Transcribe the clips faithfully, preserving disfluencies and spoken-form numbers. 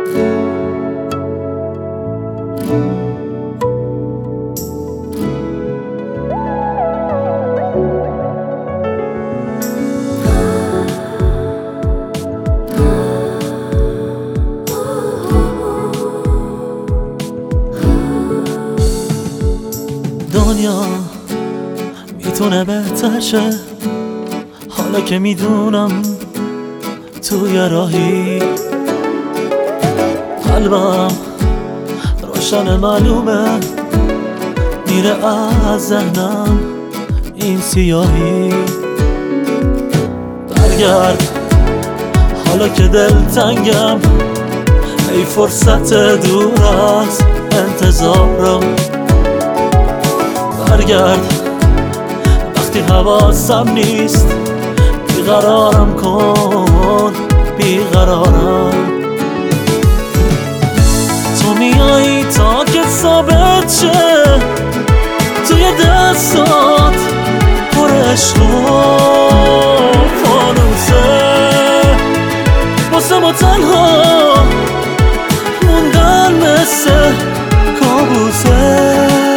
دنیا میتونه بهتر شه حالا که میدونم توی راهی، قلبم روشن معلومه میره از ذهنم این سیاهی. برگرد حالا که دلتنگم، ای فرصت دور از انتظارم. برگرد وقتی حواسم نیست، بیقرارم کن بیقرارم. تو میایی تا که ثابت شه توی دستات پر عشق و فانوسه، واسه ما تنها موندن مثل کابوسه.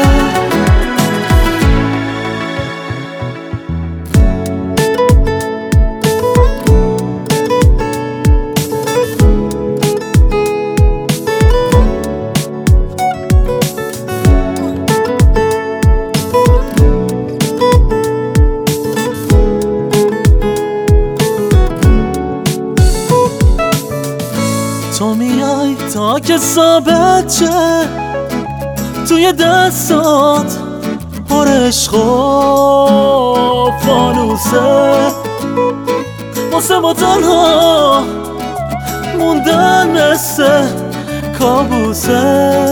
تو میای تا که ثابت شه توی دستات پر عشق و فانوسه، واسه ما تنها موندن مثل کابوسه.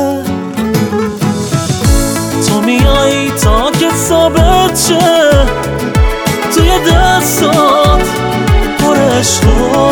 تو میای تا که ثابت شه توی دستات پر عشق و